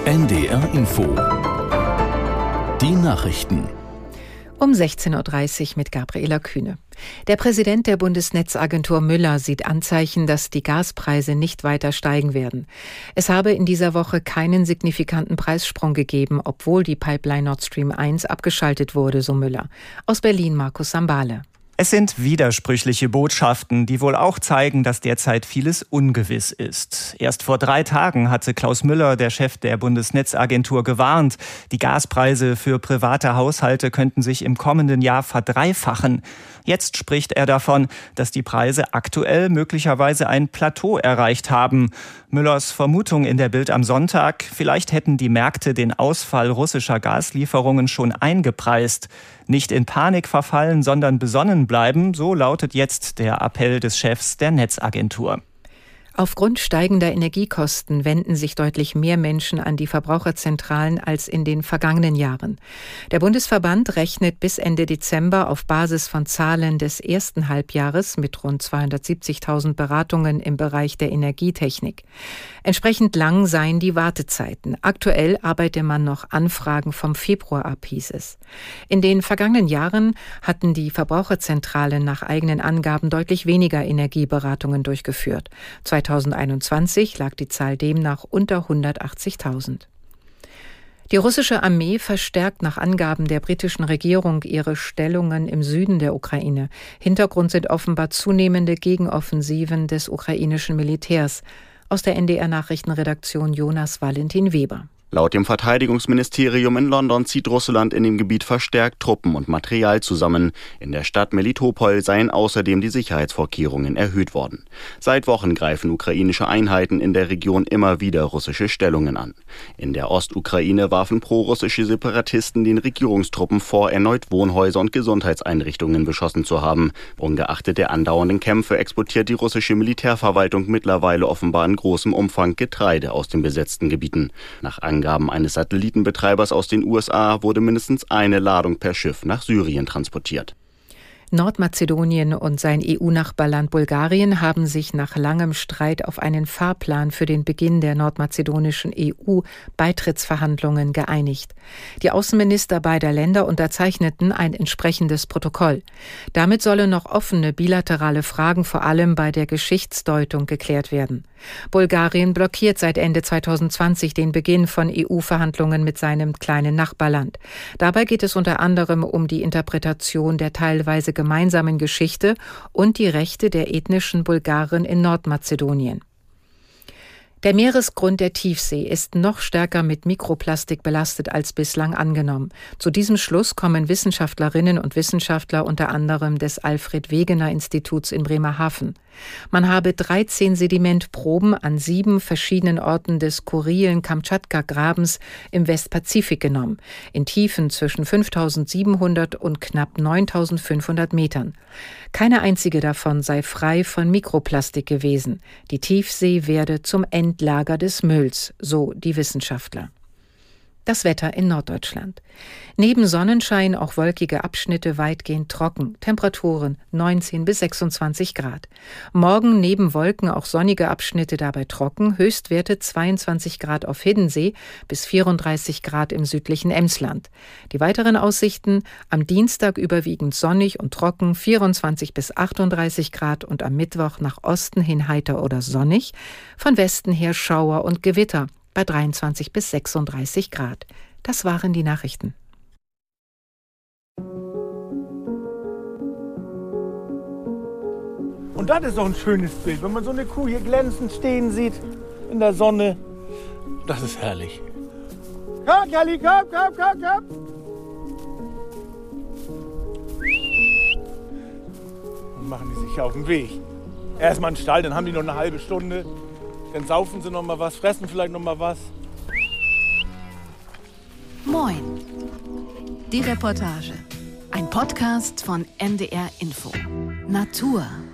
NDR Info. Die Nachrichten. Um 16.30 Uhr mit Gabriela Kühne. Der Präsident der Bundesnetzagentur Müller sieht Anzeichen, dass die Gaspreise nicht weiter steigen werden. Es habe in dieser Woche keinen signifikanten Preissprung gegeben, obwohl die Pipeline Nord Stream 1 abgeschaltet wurde, so Müller. Aus Berlin Markus Sambale. Es sind widersprüchliche Botschaften, die wohl auch zeigen, dass derzeit vieles ungewiss ist. Erst vor 3 Tagen hatte Klaus Müller, der Chef der Bundesnetzagentur, gewarnt. Die Gaspreise für private Haushalte könnten sich im kommenden Jahr verdreifachen. Jetzt spricht er davon, dass die Preise aktuell möglicherweise ein Plateau erreicht haben. Müllers Vermutung in der Bild am Sonntag: Vielleicht hätten die Märkte den Ausfall russischer Gaslieferungen schon eingepreist. Nicht in Panik verfallen, sondern besonnen bleiben, so lautet jetzt der Appell des Chefs der Netzagentur. Aufgrund steigender Energiekosten wenden sich deutlich mehr Menschen an die Verbraucherzentralen als in den vergangenen Jahren. Der Bundesverband rechnet bis Ende Dezember auf Basis von Zahlen des ersten Halbjahres mit rund 270.000 Beratungen im Bereich der Energietechnik. Entsprechend lang seien die Wartezeiten. Aktuell arbeite man noch Anfragen vom Februar ab, hieß es. In den vergangenen Jahren hatten die Verbraucherzentralen nach eigenen Angaben deutlich weniger Energieberatungen durchgeführt. 2021 lag die Zahl demnach unter 180.000. Die russische Armee verstärkt nach Angaben der britischen Regierung ihre Stellungen im Süden der Ukraine. Hintergrund sind offenbar zunehmende Gegenoffensiven des ukrainischen Militärs. Aus der NDR-Nachrichtenredaktion Jonas Valentin Weber. Laut dem Verteidigungsministerium in London zieht Russland in dem Gebiet verstärkt Truppen und Material zusammen. In der Stadt Melitopol seien außerdem die Sicherheitsvorkehrungen erhöht worden. Seit Wochen greifen ukrainische Einheiten in der Region immer wieder russische Stellungen an. In der Ostukraine warfen prorussische Separatisten den Regierungstruppen vor, erneut Wohnhäuser und Gesundheitseinrichtungen beschossen zu haben. Ungeachtet der andauernden Kämpfe exportiert die russische Militärverwaltung mittlerweile offenbar in großem Umfang Getreide aus den besetzten Gebieten. Nach Angaben eines Satellitenbetreibers aus den USA wurde mindestens eine Ladung per Schiff nach Syrien transportiert. Nordmazedonien und sein EU-Nachbarland Bulgarien haben sich nach langem Streit auf einen Fahrplan für den Beginn der nordmazedonischen EU-Beitrittsverhandlungen geeinigt. Die Außenminister beider Länder unterzeichneten ein entsprechendes Protokoll. Damit sollen noch offene bilaterale Fragen vor allem bei der Geschichtsdeutung geklärt werden. Bulgarien blockiert seit Ende 2020 den Beginn von EU-Verhandlungen mit seinem kleinen Nachbarland. Dabei geht es unter anderem um die Interpretation der teilweise gemeinsamen Geschichte und die Rechte der ethnischen Bulgaren in Nordmazedonien. Der Meeresgrund der Tiefsee ist noch stärker mit Mikroplastik belastet als bislang angenommen. Zu diesem Schluss kommen Wissenschaftlerinnen und Wissenschaftler unter anderem des Alfred-Wegener-Instituts in Bremerhaven. Man habe 13 Sedimentproben an 7 verschiedenen Orten des kurilen Kamtschatka-Grabens im Westpazifik genommen, in Tiefen zwischen 5.700 und knapp 9.500 Metern. Keine einzige davon sei frei von Mikroplastik gewesen. Die Tiefsee werde zum Endlager des Mülls, so die Wissenschaftler. Das Wetter in Norddeutschland. Neben Sonnenschein auch wolkige Abschnitte weitgehend trocken. Temperaturen 19 bis 26 Grad. Morgen neben Wolken auch sonnige Abschnitte, dabei trocken. Höchstwerte 22 Grad auf Hiddensee bis 34 Grad im südlichen Emsland. Die weiteren Aussichten: am Dienstag überwiegend sonnig und trocken, 24 bis 38 Grad, und am Mittwoch nach Osten hin heiter oder sonnig. Von Westen her Schauer und Gewitter bei 23 bis 36 Grad. Das waren die Nachrichten. Und das ist doch ein schönes Bild, wenn man so eine Kuh hier glänzend stehen sieht in der Sonne. Das ist herrlich. Komm, Kelly, komm. Und machen die sich auf den Weg. Erstmal in den Stall, dann haben die noch eine halbe Stunde. Dann saufen sie noch mal was, fressen vielleicht noch mal was. Moin. Die Reportage. Ein Podcast von NDR Info. Natur.